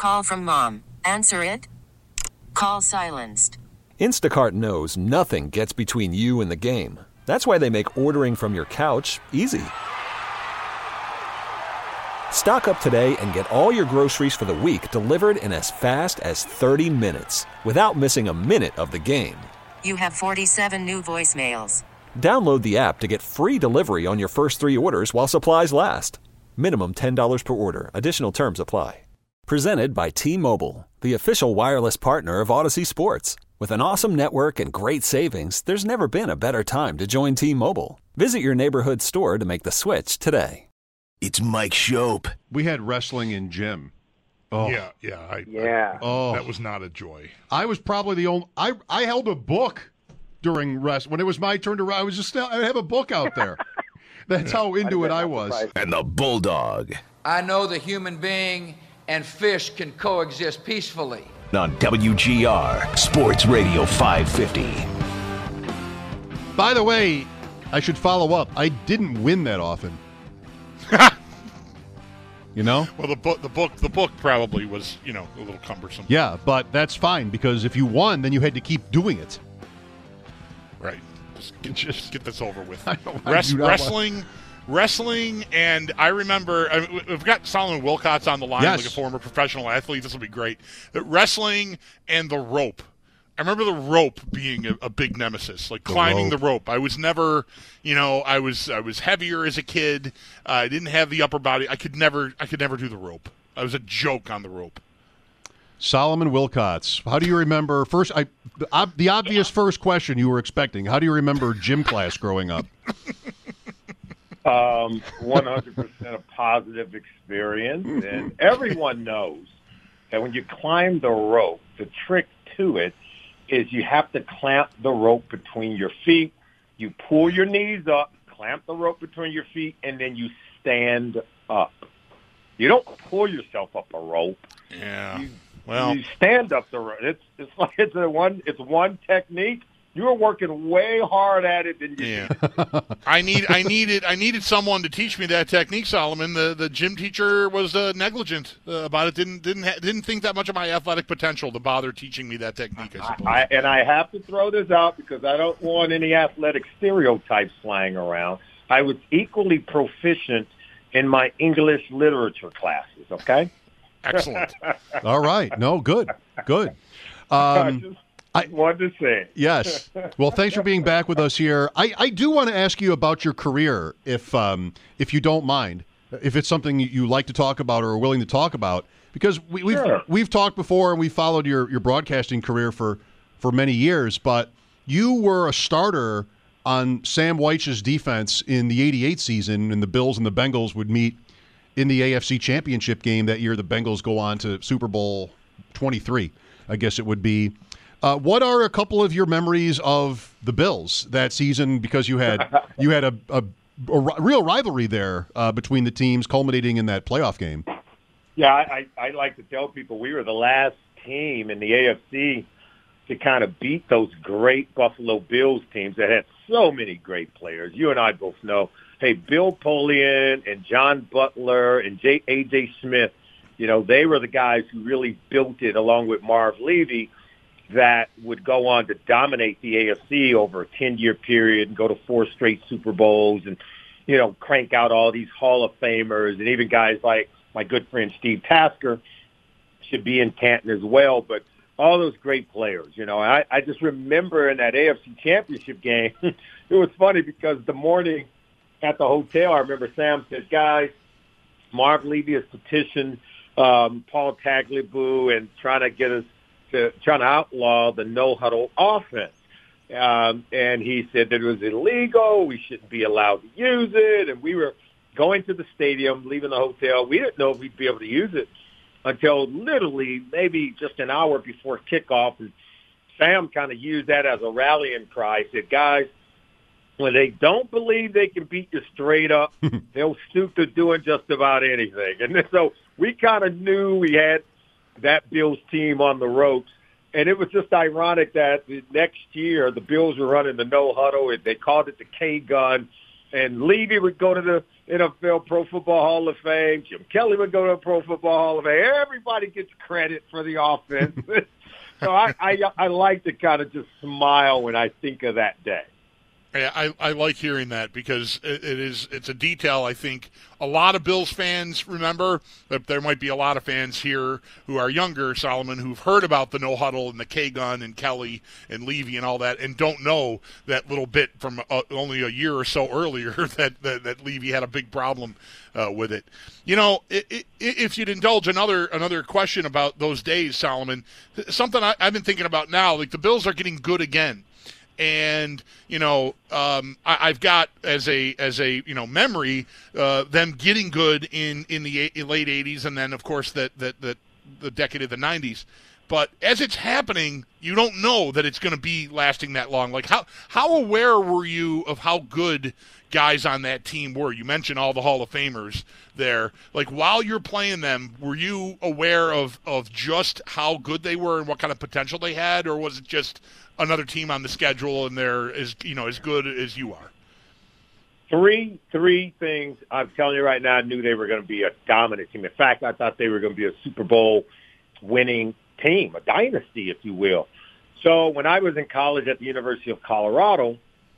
Call from mom. Answer it. Call silenced. Instacart knows nothing gets between you and the game. That's why they make ordering from your couch easy. Stock up today and get all your groceries for the week delivered in as fast as 30 minutes without missing a minute of the game. You have 47 new voicemails. Download the app to get free delivery on your first 3 orders while supplies last. Minimum $10 per order. Additional terms apply. Presented by T-Mobile, the official wireless partner of Odyssey Sports. With an awesome network and great savings, there's never been a better time to join T-Mobile. Visit your neighborhood store to make the switch today. It's Mike Shope. We had wrestling in gym. Oh. Yeah. That was not a joy. I was probably the only. I held a book during rest when it was my turn to. I was just. I have a book out there. That's how into it I was. And the Bulldog. I know the human being and fish can coexist peacefully. On WGR Sports Radio 550. By the way, I should follow up. I didn't win that often. You know? Well, the book probably was, a little cumbersome. Yeah, but that's fine because if you won, then you had to keep doing it. Right. Just get this over with. Wrestling, and I remember we've got Solomon Wilcots on the line, yes, like a former professional athlete. This will be great. Wrestling and the rope. I remember the rope being a big nemesis, like climbing the rope. I was never, I was heavier as a kid. I didn't have the upper body. I could never do the rope. I was a joke on the rope. Solomon Wilcots. How do you remember the obvious first question you were expecting? How do you remember gym class growing up? 100% a positive experience, and everyone knows that when you climb the rope, the trick to it is you have to clamp the rope between your feet. You pull your knees up, clamp the rope between your feet, and then you stand up. You don't pull yourself up a rope. Yeah. You stand up the rope. It's one technique. You were working way hard at it than you did. I needed someone to teach me that technique, Solomon. The gym teacher was negligent about it. Didn't think that much of my athletic potential to bother teaching me that technique, I suppose. I have to throw this out because I don't want any athletic stereotypes flying around. I was equally proficient in my English literature classes, okay? Excellent. All right. No, good. I wanted to say. Yes. Well, thanks for being back with us here. I do want to ask you about your career, if you don't mind, if it's something you like to talk about or are willing to talk about, because we've talked before and we followed your broadcasting career for many years, but you were a starter on Sam Wyche's defense in the '88 season, and the Bills and the Bengals would meet in the AFC Championship game that year. The Bengals go on to Super Bowl 23, I guess it would be. What are a couple of your memories of the Bills that season? Because you had a real rivalry there between the teams, culminating in that playoff game. Yeah, I like to tell people we were the last team in the AFC to kind of beat those great Buffalo Bills teams that had so many great players. You and I both know. Hey, Bill Polian and John Butler and A.J. Smith, they were the guys who really built it along with Marv Levy, that would go on to dominate the AFC over a 10-year period and go to 4 straight Super Bowls and, crank out all these Hall of Famers, and even guys like my good friend Steve Tasker should be in Canton as well. But all those great players, I just remember in that AFC Championship game, it was funny because the morning at the hotel, I remember Sam said, guys, Marv Levy has petitioned Paul Tagliabue and trying to outlaw the no-huddle offense. And he said that it was illegal. We shouldn't be allowed to use it. And we were going to the stadium, leaving the hotel. We didn't know if we'd be able to use it until literally maybe just an hour before kickoff. And Sam kind of used that as a rallying cry. He said, guys, when they don't believe they can beat you straight up, they'll stoop to doing just about anything. And so we kind of knew we had that Bills team on the ropes. And it was just ironic that the next year the Bills were running the no-huddle. They called it the K-gun. And Levy would go to the NFL Pro Football Hall of Fame. Jim Kelly would go to the Pro Football Hall of Fame. Everybody gets credit for the offense. So I like to kind of just smile when I think of that day. Yeah, I like hearing that because it's a detail I think a lot of Bills fans remember. That there might be a lot of fans here who are younger, Solomon, who've heard about the no huddle and the K-gun and Kelly and Levy and all that, and don't know that little bit from only a year or so earlier that Levy had a big problem with it. You know, if you'd indulge another question about those days, Solomon, something I've been thinking about now, like the Bills are getting good again. And you know, I've got as a memory them getting good in the late '80s, and then of course the decade of the '90s. But as it's happening, you don't know that it's going to be lasting that long. Like how aware were you of how good guys on that team were? You mentioned all the Hall of Famers there. Like while you're playing them, were you aware of just how good they were and what kind of potential they had, or was it just another team on the schedule and they're as good as you are? Three things I'm telling you right now. I knew they were going to be a dominant team. In fact, I thought they were going to be a Super Bowl winning team, a dynasty, if you will. So when I was in college at the University of Colorado,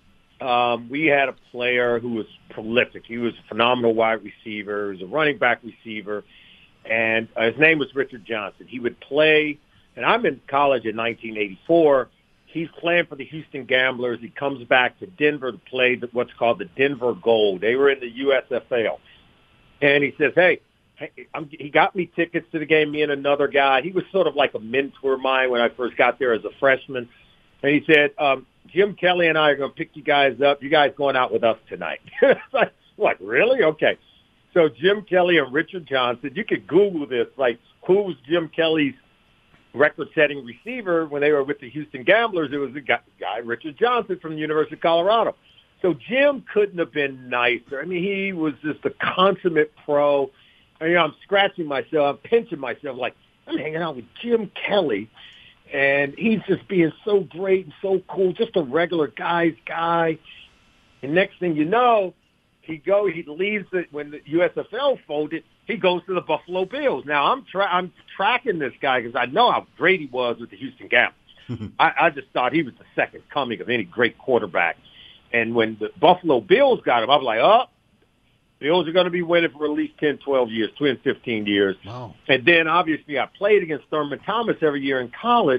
we had a player who was prolific. He was a phenomenal wide receiver. He was a running back receiver, and his name was Richard Johnson. He would play, and I'm in college in 1984. He's playing for the Houston Gamblers. He comes back to Denver to play what's called the Denver Gold. They were in the USFL. And he says, hey, he got me tickets to the game, me and another guy. He was sort of like a mentor of mine when I first got there as a freshman. And he said, Jim Kelly and I are going to pick you guys up. You guys going out with us tonight. Like, what, really? Okay. So Jim Kelly and Richard Johnson, you could Google this, like, who was Jim Kelly's record-setting receiver when they were with the Houston Gamblers? It was the guy, Richard Johnson from the University of Colorado. So Jim couldn't have been nicer. I mean, he was just a consummate pro. And, I'm scratching myself, I'm pinching myself, like, I'm hanging out with Jim Kelly, and he's just being so great and so cool, just a regular guy's guy. And next thing you know, he leaves it when the USFL folded. He goes to the Buffalo Bills. Now, I'm tracking this guy because I know how great he was with the Houston Gamblers. I just thought he was the second coming of any great quarterback. And when the Buffalo Bills got him, I was like, Bills are going to be winning for at least 10, 12 years, 10, 15 years. Wow. And then, obviously, I played against Thurman Thomas every year in college.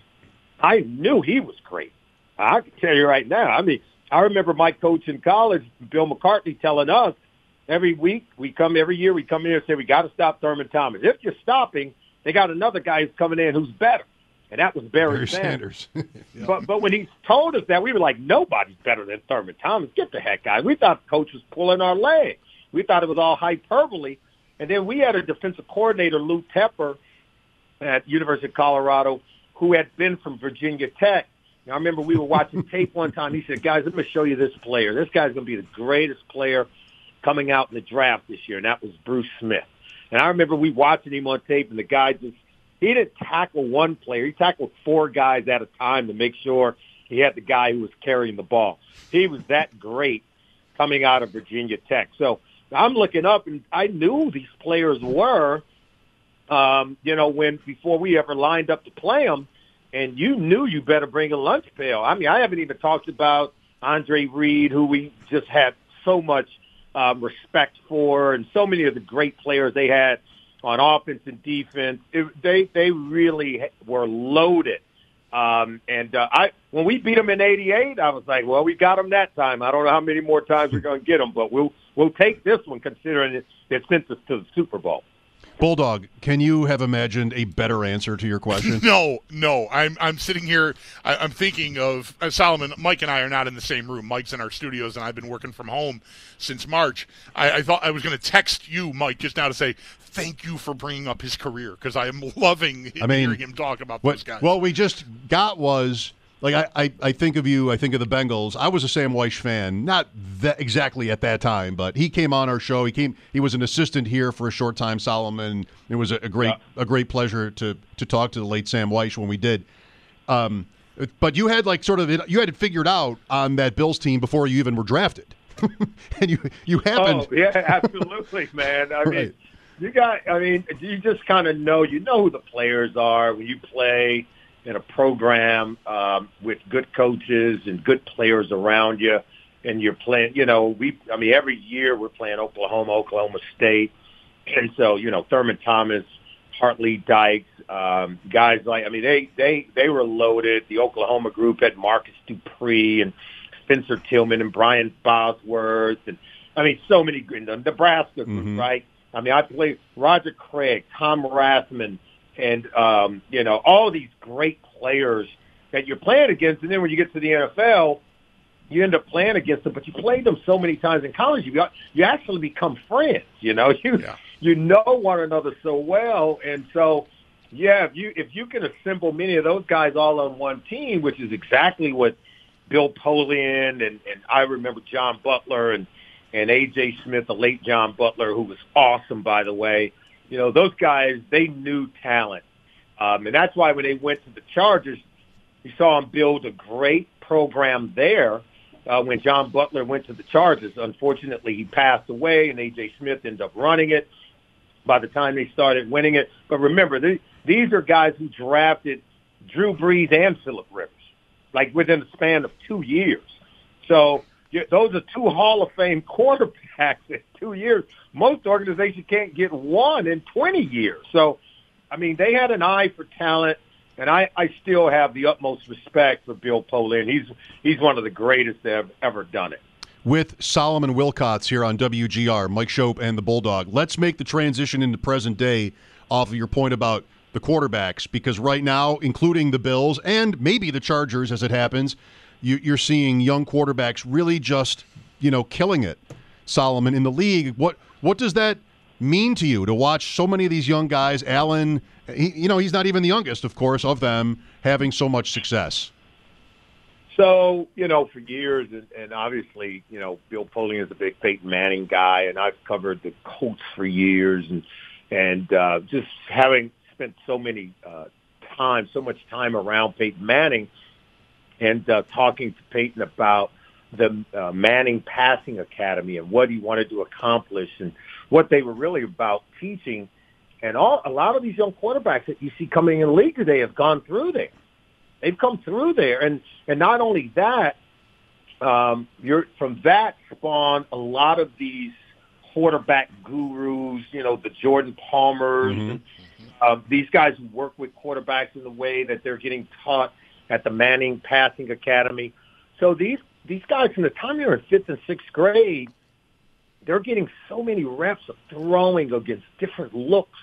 I knew he was great. I can tell you right now. I mean, I remember my coach in college, Bill McCartney, telling us, every year we come in here and say, we got to stop Thurman Thomas. If you're stopping, they got another guy who's coming in who's better. And that was Barry Sanders. Yep. But when he told us that, we were like, nobody's better than Thurman Thomas. Get the heck out. We thought the coach was pulling our leg. We thought it was all hyperbole. And then we had a defensive coordinator, Lou Tepper, at University of Colorado, who had been from Virginia Tech. Now, I remember we were watching tape one time. He said, guys, let me show you this player. This guy's going to be the greatest player coming out in the draft this year, and that was Bruce Smith. And I remember we watching him on tape, and the guy he didn't tackle one player. He tackled four guys at a time to make sure he had the guy who was carrying the ball. He was that great coming out of Virginia Tech. So I'm looking up, and I knew these players were, before we ever lined up to play them, and you knew you better bring a lunch pail. I mean, I haven't even talked about Andre Reed, who we just had so much respect for, and so many of the great players they had on offense and defense. They really were loaded. When we beat them in '88, I was like, well, we got them that time. I don't know how many more times we're going to get them, but we'll take this one considering it sent us to the Super Bowl. Bulldog, can you have imagined a better answer to your question? No. I'm sitting here. I'm thinking of Solomon. Mike and I are not in the same room. Mike's in our studios, and I've been working from home since March. I thought I was going to text you, Mike, just now to say thank you for bringing up his career because I am loving hearing him talk about those guys. What we just got was, like, I think of you, I think of the Bengals. I was a Sam Weish fan, not that exactly at that time, but he came on our show. He was an assistant here for a short time, Solomon. It was a great pleasure to talk to the late Sam Weish when we did. But you had you had it figured out on that Bills team before you even were drafted. and you happened. Oh, yeah, absolutely, man. I mean, you just kind of know who the players are when you play in a program with good coaches and good players around you, and you're playing. Every year we're playing Oklahoma State, and so Thurman Thomas, Hartley Dykes, guys they were loaded. The Oklahoma group had Marcus Dupree and Spencer Tillman and Brian Bosworth, and so many. The Nebraska group, right? I played Roger Craig, Tom Rathman, and all these great players that you're playing against. And then when you get to the NFL, you end up playing against them, but you played them so many times in college, you actually become friends. You know one another so well, and so if you can assemble many of those guys all on one team, which is exactly what Bill Polian and I remember John Butler and A.J. Smith, the late John Butler, who was awesome, by the way. Those guys, they knew talent. And that's why when they went to the Chargers, you saw them build a great program there when John Butler went to the Chargers. Unfortunately, he passed away, and A.J. Smith ended up running it by the time they started winning it. But remember, these are guys who drafted Drew Brees and Phillip Rivers, like within the span of 2 years. So those are two Hall of Fame quarterbacks in 2 years. Most organizations can't get one in 20 years. So, they had an eye for talent, and I still have the utmost respect for Bill Polian. He's one of the greatest that have ever done it. With Solomon Wilcots here on WGR, Mike Schopp and the Bulldog. Let's make the transition into present day off of your point about the quarterbacks, because right now, including the Bills and maybe the Chargers as it happens, you're seeing young quarterbacks really just, killing it, Solomon, in the league. What does that mean to you to watch so many of these young guys? Allen, he's not even the youngest, of course, of them, having so much success. So, for years, and obviously, Bill Polian is a big Peyton Manning guy, and I've covered the Colts for years, and just having spent so much time around Peyton Manning, and talking to Peyton about the Manning Passing Academy and what he wanted to accomplish and what they were really about teaching. And a lot of these young quarterbacks that you see coming in the league today have gone through there. They've come through there. And not only that, from that spawned a lot of these quarterback gurus, the Jordan Palmers, and these guys who work with quarterbacks in the way that they're getting taught at the Manning Passing Academy. So these guys, from the time they're in 5th and 6th grade, they're getting so many reps of throwing against different looks,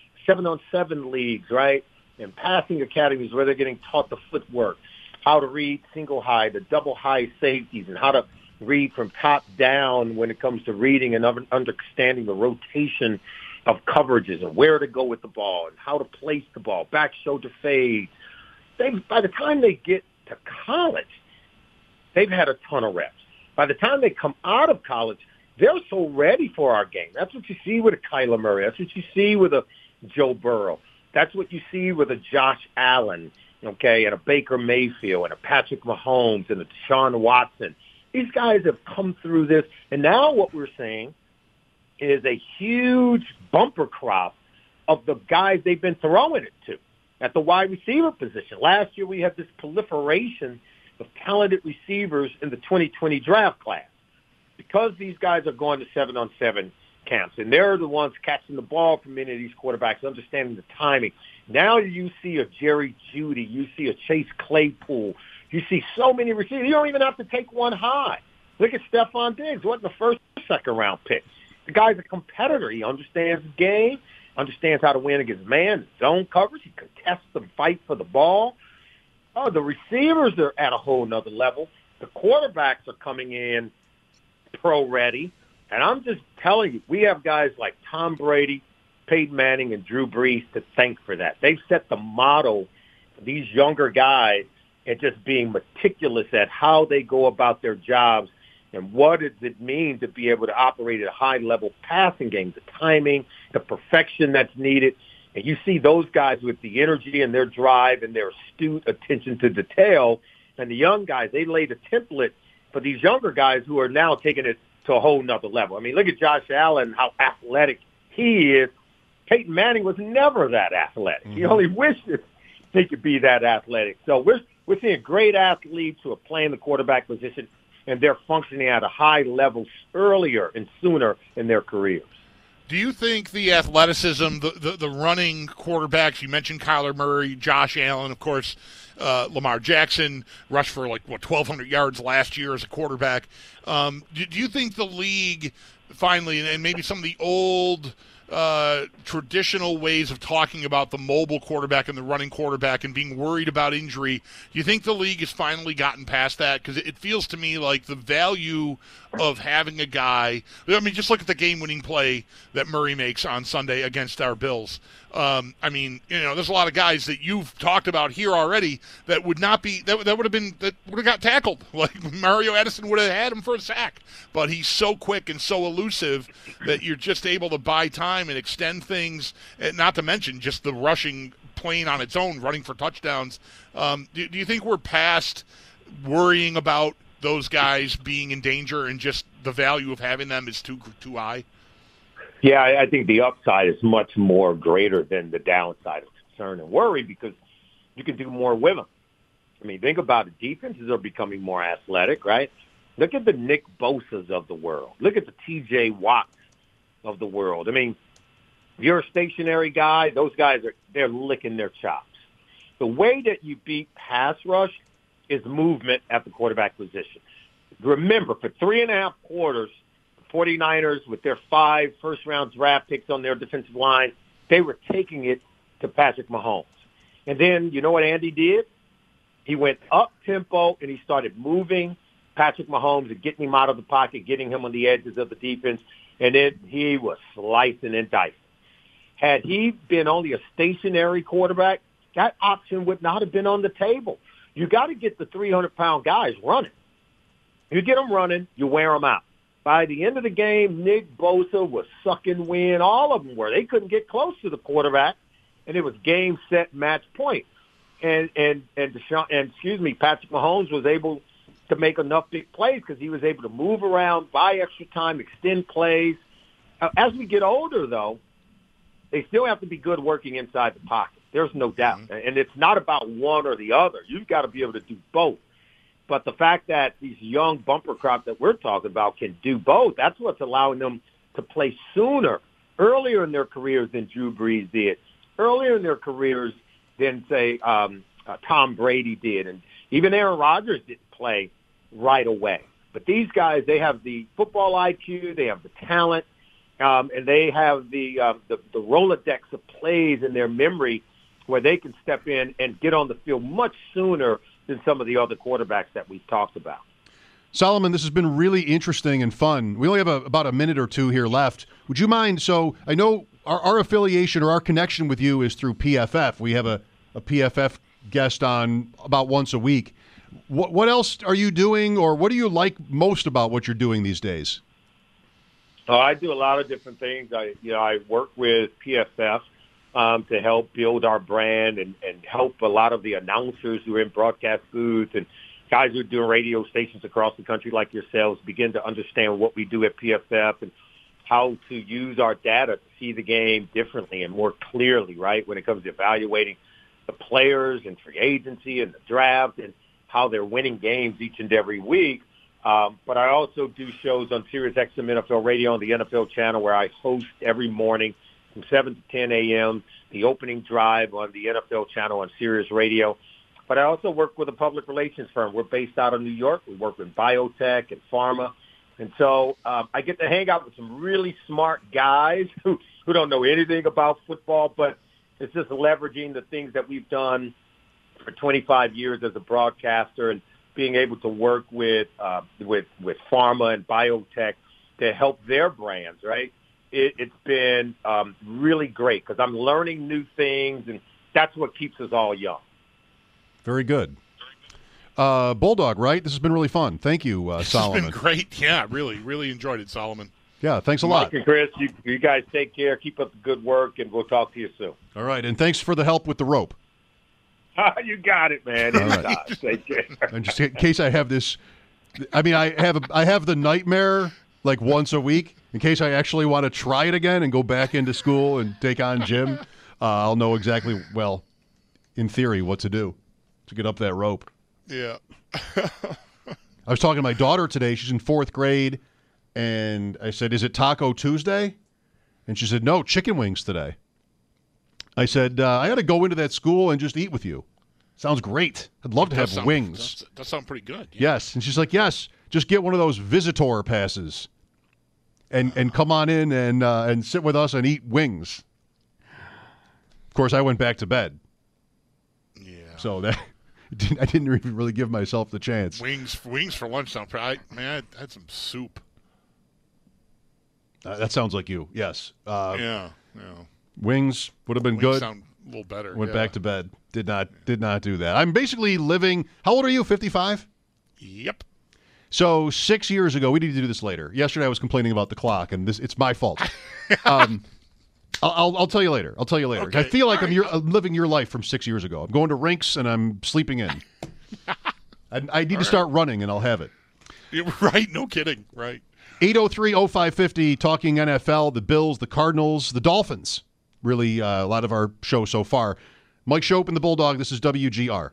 7-on-7 leagues, right? And passing academies where they're getting taught the footwork, how to read single high, the double high safeties, and how to read from top down when it comes to reading and understanding the rotation of coverages and where to go with the ball and how to place the ball, back shoulder fades. By the time they get to college, they've had a ton of reps. By the time they come out of college, they're so ready for our game. That's what you see with a Kyler Murray. That's what you see with a Joe Burrow. That's what you see with a Josh Allen, okay, and a Baker Mayfield and a Patrick Mahomes and a Deshaun Watson. These guys have come through this, and now what we're seeing is a huge bumper crop of the guys they've been throwing it to at the wide receiver position. Last year we had this proliferation of talented receivers in the 2020 draft class because these guys are going to 7-on-7 camps, and they're the ones catching the ball from many of these quarterbacks, understanding the timing. Now you see a Jerry Jeudy, you see a Chase Claypool, you see so many receivers. You don't even have to take one high. Look at Stephon Diggs, wasn't the first or second round pick. The guy's a competitor. He understands the game, understands how to win against man, zone coverage. He contests and fight for the ball. Oh, the receivers are at a whole nother level. The quarterbacks are coming in pro ready. And I'm just telling you, we have guys like Tom Brady, Peyton Manning, and Drew Brees to thank for that. They've set the model for these younger guys and just being meticulous at how they go about their jobs and what does it mean to be able to operate at a high-level passing game, the timing, the perfection that's needed. And you see those guys with the energy and their drive and their astute attention to detail. And the young guys, they lay the template for these younger guys who are now taking it to a whole nother level. I mean, look at Josh Allen, how athletic he is. Peyton Manning was never that athletic. He only wished that he could be that athletic. So we're seeing great athletes who are playing the quarterback position, and they're functioning at a high level earlier and sooner in their careers. Do you think the athleticism, the running quarterbacks, you mentioned Kyler Murray, Josh Allen, of course, Lamar Jackson rushed for 1,200 yards last year as a quarterback. Do you think the league finally, and maybe some of the old traditional ways of talking about the mobile quarterback and the running quarterback and being worried about injury, do you think the league has finally gotten past that? Because it feels to me like the value of having a guy, I mean, just look at the game-winning play that Murray makes on Sunday against our Bills. I mean, there's a lot of guys that you've talked about here already that would not be, that would have got tackled. Like Mario Edison would have had him for a sack. But he's so quick and so elusive that you're just able to buy time and extend things, and not to mention just the rushing playing on its own, running for touchdowns. Do you think we're past worrying about those guys being in danger and just the value of having them is too high? Yeah, I think the upside is much more greater than the downside of concern and worry because you can do more with them. I mean, think about it. Defenses are becoming more athletic, right? Look at the Nick Bosas of the world. Look at the T.J. Watts of the world. I mean, if you're a stationary guy, those guys they're licking their chops. The way that you beat pass rush is movement at the quarterback position. Remember, for 3.5 quarters, 49ers, with their 5 first-round draft picks on their defensive line, they were taking it to Patrick Mahomes. And then, you know what Andy did? He went up-tempo, and he started moving Patrick Mahomes and getting him out of the pocket, getting him on the edges of the defense, and then he was slicing and dicing. Had he been only a stationary quarterback, that option would not have been on the table. You got to get the 300-pound guys running. You get them running, you wear them out. By the end of the game, Nick Bosa was sucking wind. All of them were. They couldn't get close to the quarterback, and it was game, set, match, point. And Patrick Mahomes was able to make enough big plays because he was able to move around, buy extra time, extend plays. As we get older, though, they still have to be good working inside the pocket. There's no doubt. And it's not about one or the other. You've got to be able to do both. But the fact that these young bumper crops that we're talking about can do both, that's what's allowing them to play sooner, earlier in their careers than Drew Brees did, earlier in their careers than, say, Tom Brady did. And even Aaron Rodgers didn't play right away. But these guys, they have the football IQ, they have the talent, and they have the Rolodex of plays in their memory where they can step in and get on the field much sooner than some of the other quarterbacks that we've talked about. Solomon, this has been really interesting and fun. We only have about a minute or two here left. Would you mind, so I know our affiliation or our connection with you is through PFF. We have a PFF guest on about once a week. What else are you doing, or what do you like most about what you're doing these days? Oh, I do a lot of different things. I work with PFF to help build our brand and help a lot of the announcers who are in broadcast booths and guys who are doing radio stations across the country like yourselves begin to understand what we do at PFF and how to use our data to see the game differently and more clearly, right, when it comes to evaluating the players and free agency and the draft and how they're winning games each and every week. But I also do shows on Sirius XM NFL Radio on the NFL channel where I host every morning from 7 to 10 a.m., the opening drive on the NFL channel on Sirius Radio. But I also work with a public relations firm. We're based out of New York. We work with biotech and pharma. And so I get to hang out with some really smart guys who don't know anything about football, but it's just leveraging the things that we've done for 25 years as a broadcaster and being able to work with pharma and biotech to help their brands, right? It's been really great because I'm learning new things, and that's what keeps us all young. Very good. Bulldog, right? This has been really fun. Thank you, Solomon. This has been great. Yeah, really enjoyed it, Solomon. Yeah, thanks a lot. Mike and Chris, you guys take care. Keep up the good work, and we'll talk to you soon. All right, and thanks for the help with the rope. You got it, man. Right. Take care. And just in case I have this I mean, I have the nightmare like once a week in case I actually want to try it again and go back into school and take on gym. I'll know exactly, well, in theory, what to do to get up that rope. Yeah. I was talking to my daughter today. She's in 4th grade, and I said, "Is it Taco Tuesday?" And she said, "No, chicken wings today." I said, "I got to go into that school and just eat with you." Sounds great. I'd love to have wings. That sounds pretty good. Yeah. Yes. And she's like, "Yes, just get one of those visitor passes and come on in and sit with us and eat wings." Of course, I went back to bed. Yeah. So that I didn't even really give myself the chance. Wings for lunch. I had some soup. That sounds like you. Yes. Yeah. Wings would have been Wings good. Sound a little better. Went back to bed. Did not do that. I'm basically living. How old are you? 55? Yep. So 6 years ago, we need to do this later. Yesterday, I was complaining about the clock, and it's my fault. I'll tell you later. Okay. I feel like I'm living your life from 6 years ago. I'm going to rinks and I'm sleeping in. I need to start running, and I'll have it. Yeah, right? No kidding. Right. 803-0550, talking NFL, the Bills, the Cardinals, the Dolphins. Really, a lot of our show so far. Mike Schopp and the Bulldog. This is WGR.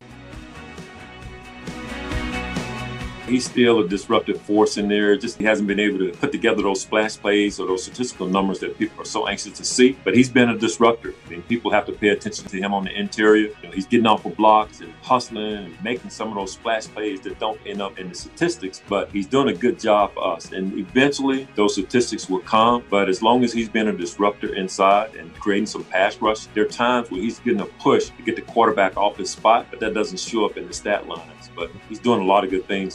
He's still a disruptive force in there. Just he hasn't been able to put together those splash plays or those statistical numbers that people are so anxious to see. But he's been a disruptor. I mean, people have to pay attention to him on the interior. He's getting off of blocks and hustling and making some of those splash plays that don't end up in the statistics. But he's doing a good job for us. And eventually, those statistics will come. But as long as he's been a disruptor inside and creating some pass rush, there are times where he's getting a push to get the quarterback off his spot, but that doesn't show up in the stat lines. But he's doing a lot of good things.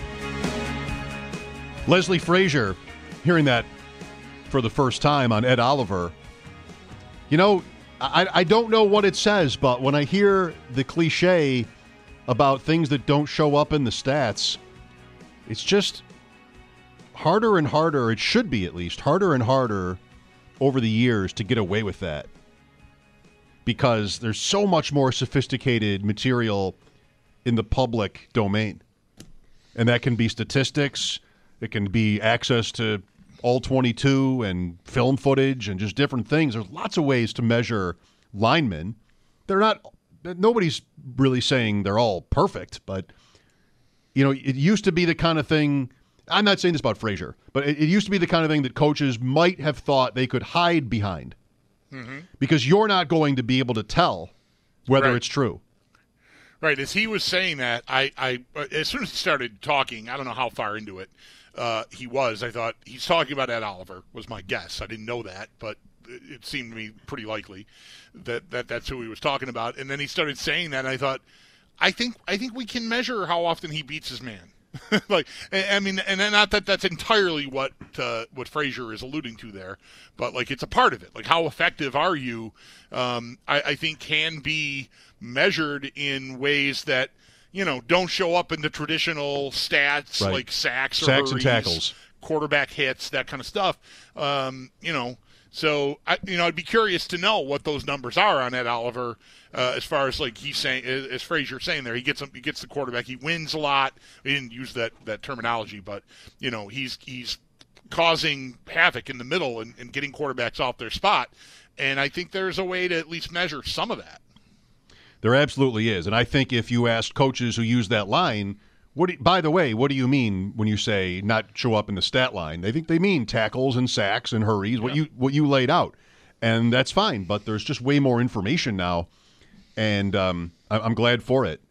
Leslie Frazier, hearing that for the first time on Ed Oliver. You know, I don't know what it says, but when I hear the cliche about things that don't show up in the stats, it's just harder and harder, it should be at least, harder and harder over the years to get away with that. Because there's so much more sophisticated material in the public domain. And that can be statistics. It can be access to all 22 and film footage and just different things. There's lots of ways to measure linemen. Nobody's really saying they're all perfect, but, you know, it used to be the kind of thing, I'm not saying this about Frazier, but it used to be the kind of thing that coaches might have thought they could hide behind. Mm-hmm. Because you're not going to be able to tell whether it's true. Right. As he was saying that, I as soon as he started talking, I don't know how far into it I thought he's talking about Ed Oliver was my guess. I didn't know that, but it seemed to me pretty likely that that's who he was talking about. And then he started saying that, and I thought, I think we can measure how often he beats his man. Like, I mean, and not that that's entirely what Frazier is alluding to there, but like it's a part of it. Like, how effective are you? I think can be measured in ways that, you know, don't show up in the traditional stats, right, like sacks or hurries, and tackles, quarterback hits, that kind of stuff. You know, so I'd be curious to know what those numbers are on Ed Oliver. As far as like he's saying, as Frazier's saying there, he gets the quarterback. He wins a lot. He didn't use that terminology, but you know, he's causing havoc in the middle and getting quarterbacks off their spot. And I think there's a way to at least measure some of that. There absolutely is. And I think if you ask coaches who use that line, by the way, what do you mean when you say not show up in the stat line? They think they mean tackles and sacks and hurries, what you laid out. And that's fine, but there's just way more information now, and I'm glad for it.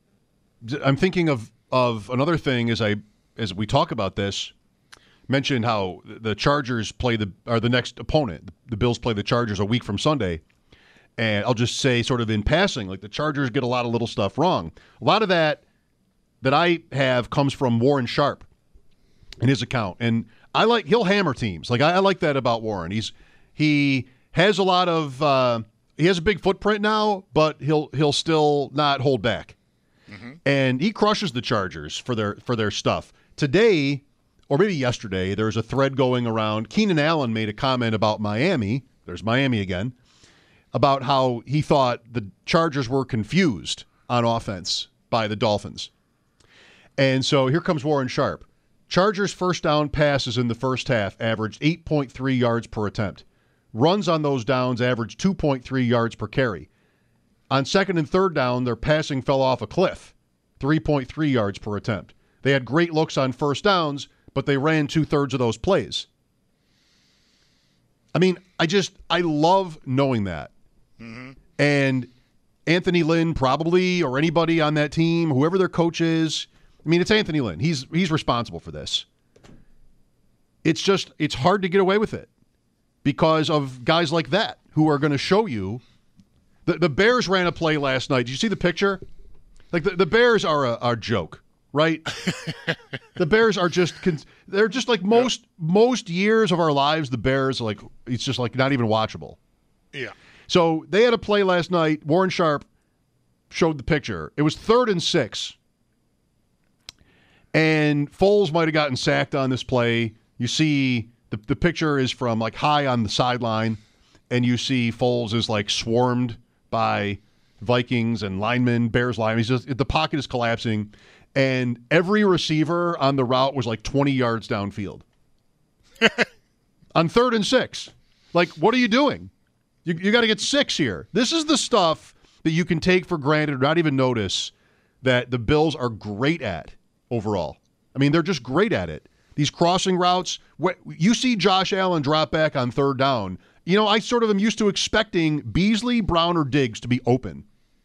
I'm thinking of another thing as we talk about this, mentioned how the Chargers play the next opponent. The Bills play the Chargers a week from Sunday. And I'll just say sort of in passing, like the Chargers get a lot of little stuff wrong. A lot of that I have comes from Warren Sharp in his account. And he'll hammer teams. Like I like that about Warren. He has a lot of he has a big footprint now, but he'll still not hold back. Mm-hmm. And he crushes the Chargers for their stuff. Today, or maybe yesterday, there was a thread going around. Keenan Allen made a comment about Miami. There's Miami again. About how he thought the Chargers were confused on offense by the Dolphins. And so here comes Warren Sharp. Chargers' first down passes in the first half averaged 8.3 yards per attempt. Runs on those downs averaged 2.3 yards per carry. On second and third down, their passing fell off a cliff, 3.3 yards per attempt. They had great looks on first downs, but they ran 2/3 of those plays. I mean, I love knowing that. Mm-hmm. And Anthony Lynn probably, or anybody on that team, whoever their coach is, I mean, it's Anthony Lynn. He's responsible for this. It's hard to get away with it because of guys like that who are going to show you. The Bears ran a play last night. Did you see the picture? Like, the Bears are a joke, right? The Bears are they're just like most years of our lives, the Bears, like, it's just like not even watchable. Yeah. So they had a play last night. Warren Sharp showed the picture. It was 3rd and 6. And Foles might have gotten sacked on this play. You see the picture is from like high on the sideline, and you see Foles is like swarmed by Vikings and linemen, Bears linemen. The pocket is collapsing, and every receiver on the route was like 20 yards downfield. On 3rd and 6. Like, what are you doing? You got to get 6 here. This is the stuff that you can take for granted or not even notice that the Bills are great at overall. I mean, they're just great at it. These crossing routes, you see Josh Allen drop back on 3rd down. You know, I sort of am used to expecting Beasley, Brown, or Diggs to be open.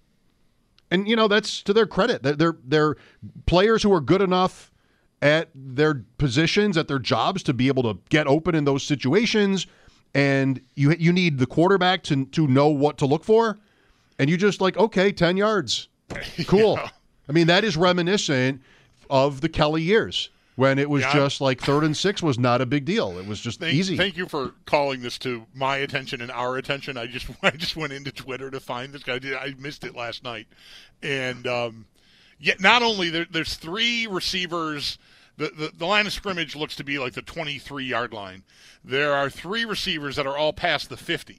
And, you know, that's to their credit. They're players who are good enough at their positions, at their jobs, to be able to get open in those situations. And you need the quarterback to know what to look for. And you just like, okay, 10 yards. Cool. Yeah. I mean, that is reminiscent of the Kelly years when it was just like 3rd and 6 was not a big deal. It was just easy. Thank you for calling this to my attention and our attention. I just went into Twitter to find this guy. I missed it last night. And not only there's 3 receivers. The line of scrimmage looks to be like the 23-yard line. There are 3 receivers that are all past the 50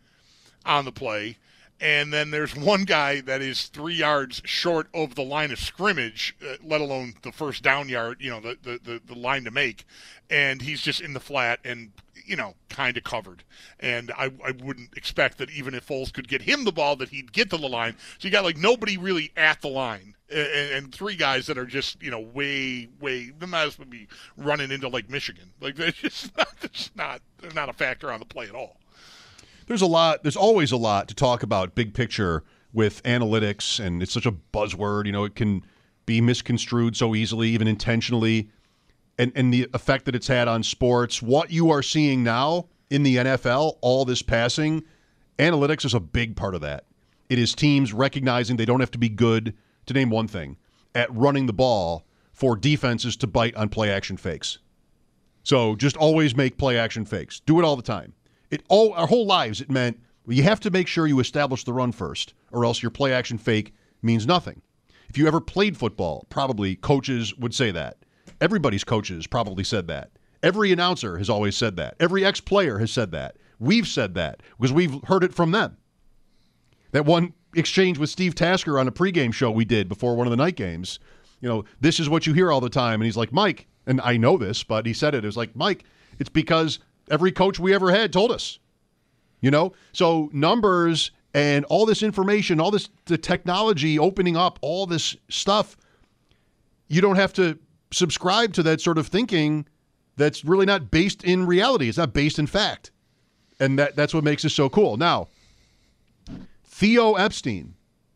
on the play. And then there's one guy that is 3 yards short of the line of scrimmage, let alone the first down yard, you know, the line to make. And he's just in the flat and, you know, kind of covered. And I wouldn't expect that even if Foles could get him the ball that he'd get to the line. So you got like nobody really at the line. And 3 guys that are just, you know, way, they might as well be running into Lake Michigan. Like, they're not a factor on the play at all. There's always a lot to talk about big picture with analytics, and it's such a buzzword. You know, it can be misconstrued so easily, even intentionally, and the effect that it's had on sports. What you are seeing now in the NFL, all this passing, analytics is a big part of that. It is teams recognizing they don't have to be good, to name one thing, at running the ball for defenses to bite on play-action fakes. So just always make play-action fakes. Do it all the time. Our whole lives, it meant you have to make sure you establish the run first, or else your play-action fake means nothing. If you ever played football, probably coaches would say that. Everybody's coaches probably said that. Every announcer has always said that. Every ex-player has said that. We've said that because we've heard it from them. That one exchange with Steve Tasker on a pregame show we did before one of the night games, you know, this is what you hear all the time. And he's like, Mike, and I know this, but he said it. It was like, Mike, it's because every coach we ever had told us, you know? So numbers and all this information, all this, the technology opening up, all this stuff, you don't have to subscribe to that sort of thinking that's really not based in reality. It's not based in fact. And that's what makes it so cool. Now, Theo Epstein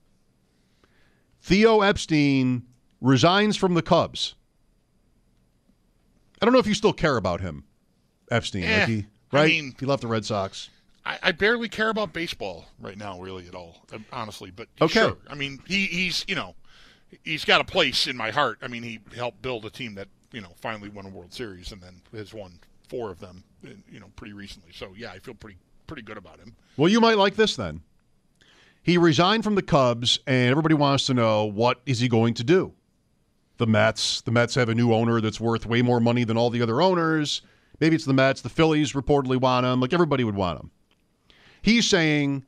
resigns from the Cubs. I don't know if you still care about him. Epstein, right? I mean, he left the Red Sox. I barely care about baseball right now, really, at all, honestly. But okay. Sure. I mean, he's you know, he's got a place in my heart. I mean, he helped build a team that, you know, finally won a World Series and then has won 4 of them, you know, pretty recently. So yeah, I feel pretty good about him. Well, you might like this then. He resigned from the Cubs, and everybody wants to know, what is he going to do? The Mets have a new owner that's worth way more money than all the other owners. Maybe it's the Mets. The Phillies reportedly want him. Like, everybody would want him. He's saying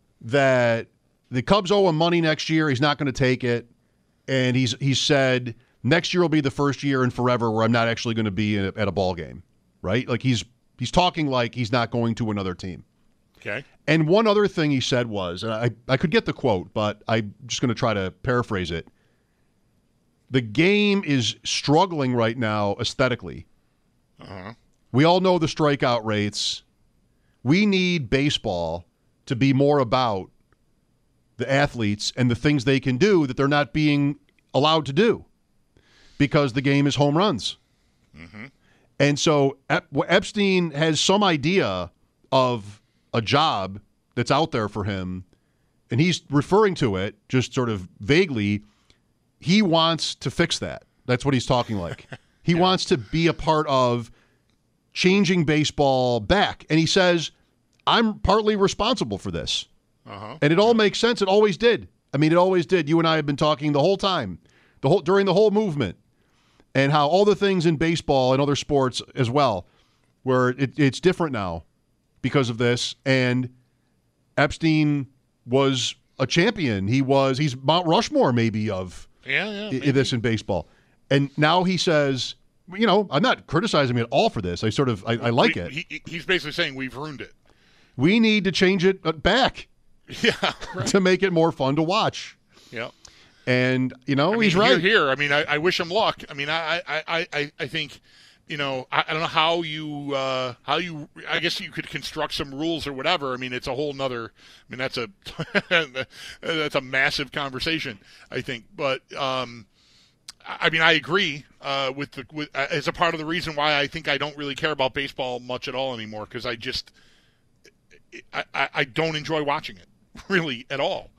that the Cubs owe him money next year. He's not going to take it. And he's said next year will be the first year in forever where I'm not actually going to be at a ball game, right? Like he's talking like he's not going to another team. Okay. And one other thing he said was, and I could get the quote, but I'm just going to try to paraphrase it. The game is struggling right now aesthetically. Uh-huh. We all know the strikeout rates. We need baseball to be more about the athletes and the things they can do that they're not being allowed to do because the game is home runs. Mm-hmm. And so Epstein has some idea of a job that's out there for him, and he's referring to it just sort of vaguely. He wants to fix that. That's what he's talking like. He wants to be a part of changing baseball back. And he says, I'm partly responsible for this. Uh-huh. And it all makes sense. It always did. I mean, it always did. You and I have been talking the whole time, during the whole movement, and how all the things in baseball and other sports as well, where it's different now because of this. And Epstein was a champion. He's Mount Rushmore maybe of this in baseball. And now he says, you know, I'm not criticizing him at all for this. I like it. He's basically saying we've ruined it. We need to change it back. Yeah, right. To make it more fun to watch. Yeah. And, you know, he's right. Here. I mean, I wish him luck. I mean, I think, you know, I don't know how you, I guess you could construct some rules or whatever. I mean, it's a whole nother, I mean, that's a massive conversation, I think. But, I mean, I agree with as a part of the reason why I think I don't really care about baseball much at all anymore, because I don't enjoy watching it really at all.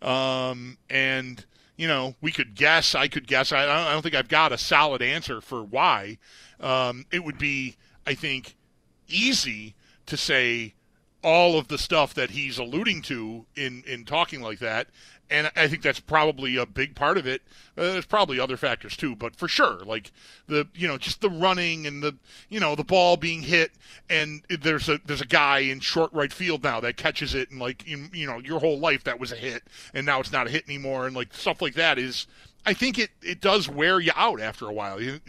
And, you know, I could guess. I don't think I've got a solid answer for why. It would be, I think, easy to say all of the stuff that he's alluding to in talking like that. And I think that's probably a big part of it. There's probably other factors too, but for sure, like just the running and the ball being hit, and there's a guy in short right field now that catches it, and like your whole life that was a hit, and now it's not a hit anymore, and like stuff like that is, I think it does wear you out after a while. You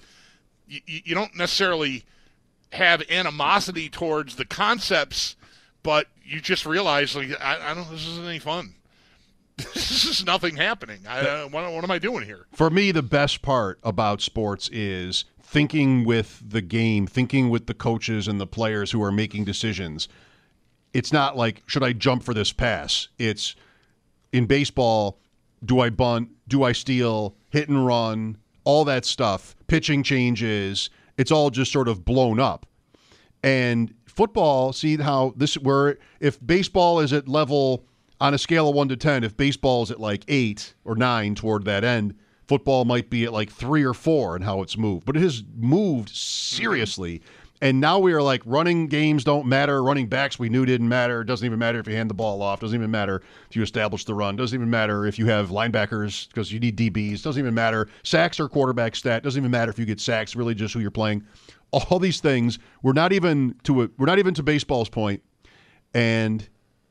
don't necessarily have animosity towards the concepts, but you just realize like I don't. This isn't any fun. This is nothing happening. What am I doing here? For me, the best part about sports is thinking with the game, thinking with the coaches and the players who are making decisions. It's not like, should I jump for this pass? It's, in baseball, do I bunt? Do I steal? Hit and run? All that stuff. Pitching changes. It's all just sort of blown up. And football, see how if baseball is at level, on a scale of 1 to 10, if baseball is at like 8 or 9 toward that end, football might be at like 3 or 4 in how it's moved. But it has moved seriously. And now we are like, running games don't matter. Running backs we knew didn't matter. It doesn't even matter if you hand the ball off. It doesn't even matter if you establish the run. It doesn't even matter if you have linebackers because you need DBs. It doesn't even matter. Sacks or quarterback stat. It doesn't even matter if you get sacks, really just who you're playing. All these things, we're not even to baseball's point. And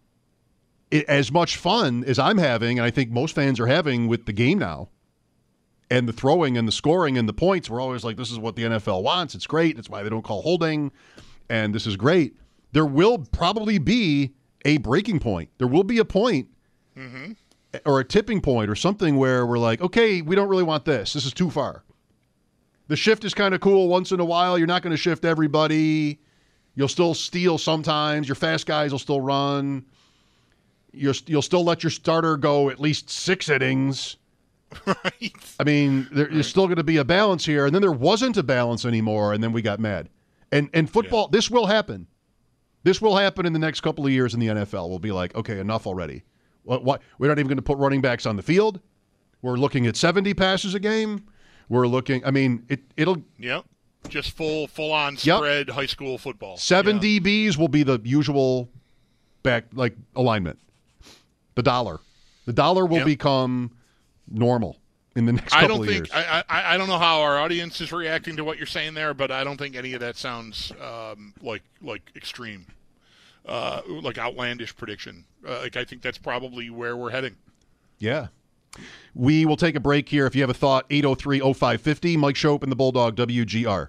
as much fun as I'm having, and I think most fans are having with the game now, and the throwing and the scoring and the points, we're always like, this is what the NFL wants. It's great. That's why they don't call holding, and this is great. There will probably be a breaking point. There will be a point or a tipping point or something where we're like, okay, we don't really want this. This is too far. The shift is kind of cool once in a while. You're not going to shift everybody. You'll still steal sometimes. Your fast guys will still run. You'll still let your starter go at least 6 innings. Right. I mean, there's still going to be a balance here. And then there wasn't a balance anymore, and then we got mad. And football, this will happen. This will happen in the next couple of years in the NFL. We'll be like, okay, enough already. What? We're not even going to put running backs on the field. We're looking at 70 passes a game. We're looking, I mean, it'll... Yep. Just full-on spread high school football. 7 DBs will be the usual alignment. The dollar will become normal in the next couple of years. I don't know how our audience is reacting to what you're saying there, but I don't think any of that sounds like extreme, like outlandish prediction. I think that's probably where we're heading. Yeah. We will take a break here. If you have a thought, 803-0550. Mike Schopp and the Bulldog, WGR.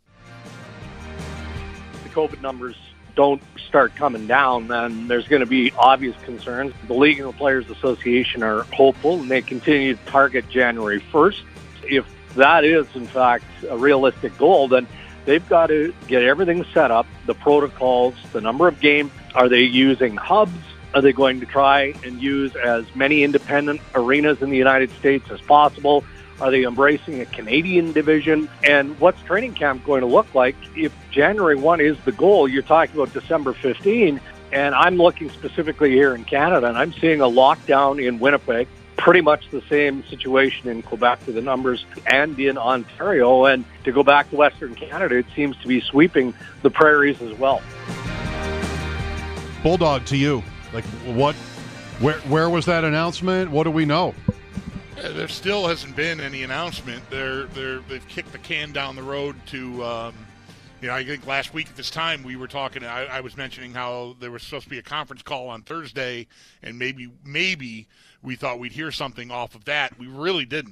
The COVID numbers don't start coming down, then there's going to be obvious concerns. The League and the Players Association are hopeful, and they continue to target January 1st. If that is, in fact, a realistic goal, then they've got to get everything set up, the protocols, the number of games. Are they using hubs? Are they going to try and use as many independent arenas in the United States as possible? Are they embracing a Canadian division? And what's training camp going to look like? If January 1 is the goal, you're talking about December 15, and I'm looking specifically here in Canada, and I'm seeing a lockdown in Winnipeg, pretty much the same situation in Quebec to the numbers, and in Ontario. And to go back to Western Canada, it seems to be sweeping the prairies as well. Bulldog, to you. Like, what? Where was that announcement? What do we know? There still hasn't been any announcement. They've kicked the can down the road to, I think last week at this time we were talking. I was mentioning how there was supposed to be a conference call on Thursday, and maybe we thought we'd hear something off of that. We really didn't.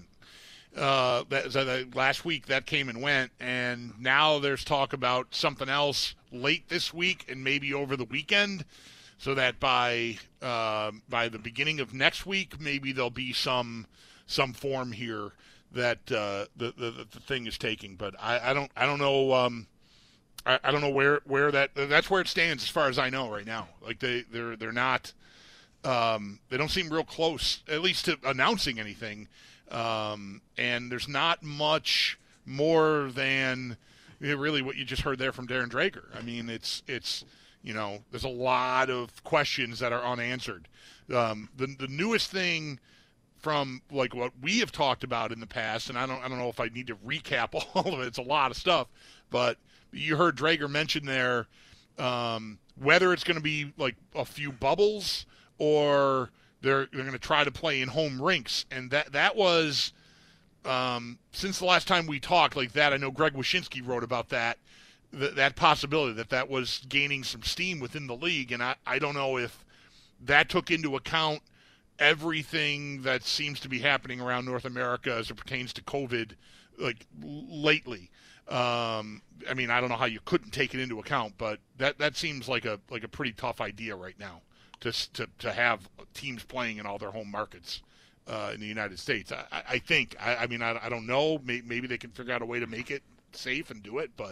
Last week that came and went, and now there's talk about something else late this week and maybe over the weekend. So that by the beginning of next week, maybe there'll be some form here that the thing is taking. But I don't know I don't know where that's where it stands as far as I know right now. Like they're not they don't seem real close, at least to announcing anything. And there's not much more than really what you just heard there from Darren Dreger. I mean, it's. There's a lot of questions that are unanswered. The newest thing from like what we have talked about in the past, and I don't know if I need to recap all of it. It's a lot of stuff, but you heard Dreger mention there whether it's going to be like a few bubbles or they're going to try to play in home rinks, and that was since the last time we talked like that. I know Greg Wyshynski wrote about that. That possibility that was gaining some steam within the league, and I don't know if that took into account everything that seems to be happening around North America as it pertains to COVID, like lately. I mean, I don't know how you couldn't take it into account, but that seems like a pretty tough idea right now to have teams playing in all their home markets in the United States. I think. I mean, I don't know. Maybe they can figure out a way to make it safe and do it, but.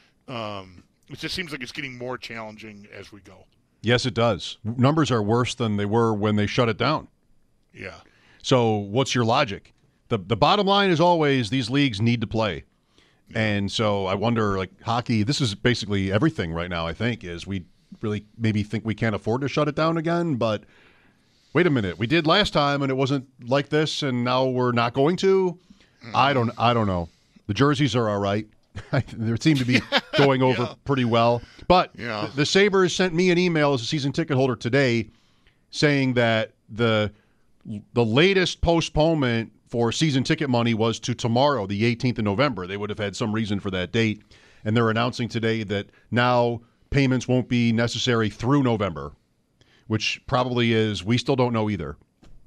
It just seems like it's getting more challenging as we go. Yes, it does. Numbers are worse than they were when they shut it down. Yeah. So what's your logic? The bottom line is always these leagues need to play. Yeah. And so I wonder, like hockey, this is basically everything right now, I think, is we really maybe think we can't afford to shut it down again, but wait a minute. We did last time and it wasn't like this and now we're not going to? Mm-hmm. I don't know. The jerseys are all right. They seem to be going over pretty well. But the Sabres sent me an email as a season ticket holder today saying that the latest postponement for season ticket money was to tomorrow, the 18th of November. They would have had some reason for that date. And they're announcing today that now payments won't be necessary through November, which probably is we still don't know either.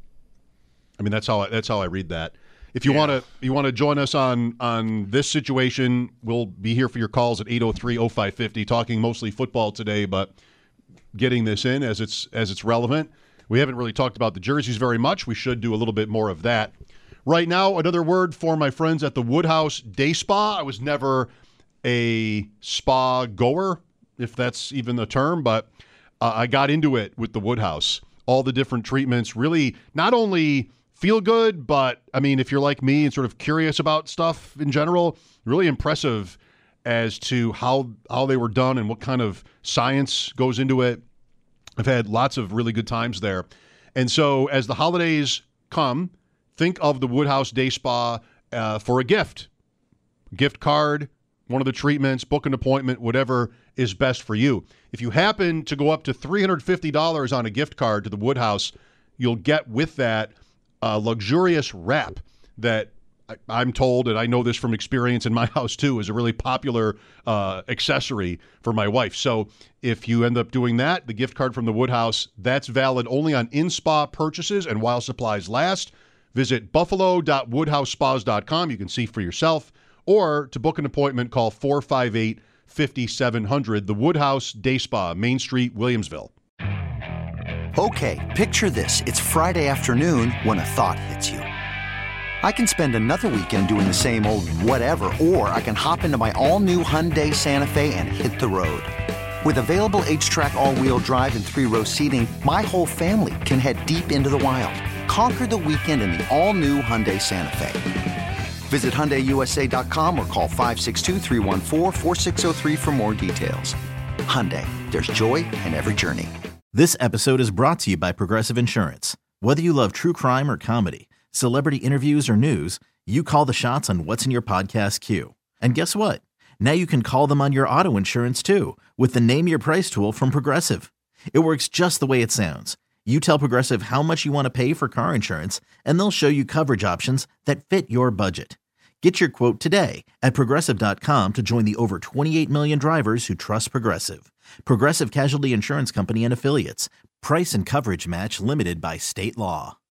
I mean, that's how I read that. If you want to join us on this situation, we'll be here for your calls at 803-0550, talking mostly football today, but getting this in as it's relevant. We haven't really talked about the jerseys very much. We should do a little bit more of that. Right now, another word for my friends at the Woodhouse Day Spa. I was never a spa goer, if that's even a term, but I got into it with the Woodhouse. All the different treatments really not only feel good, but I mean, if you're like me and sort of curious about stuff in general, really impressive as to how they were done and what kind of science goes into it. I've had lots of really good times there. And so as the holidays come, think of the Woodhouse Day Spa for a gift card, one of the treatments, book an appointment, whatever is best for you. If you happen to go up to $350 on a gift card to the Woodhouse, you'll get with that luxurious wrap that I'm told, and I know this from experience in my house too, is a really popular accessory for my wife. So if you end up doing that, the gift card from the Woodhouse, that's valid only on in-spa purchases and while supplies last. Visit buffalo.woodhousespas.com. You can see for yourself, or to book an appointment, call 458-5700. The Woodhouse Day Spa, Main Street, Williamsville. Okay, picture this. It's Friday afternoon when a thought hits you. I can spend another weekend doing the same old whatever, or I can hop into my all-new Hyundai Santa Fe and hit the road. With available H-Track all-wheel drive and 3-row seating, my whole family can head deep into the wild. Conquer the weekend in the all-new Hyundai Santa Fe. Visit HyundaiUSA.com or call 562-314-4603 for more details. Hyundai, there's joy in every journey. This episode is brought to you by Progressive Insurance. Whether you love true crime or comedy, celebrity interviews or news, you call the shots on what's in your podcast queue. And guess what? Now you can call them on your auto insurance too with the Name Your Price tool from Progressive. It works just the way it sounds. You tell Progressive how much you want to pay for car insurance, and they'll show you coverage options that fit your budget. Get your quote today at Progressive.com to join the over 28 million drivers who trust Progressive. Progressive Casualty Insurance Company and Affiliates. Price and coverage match limited by state law.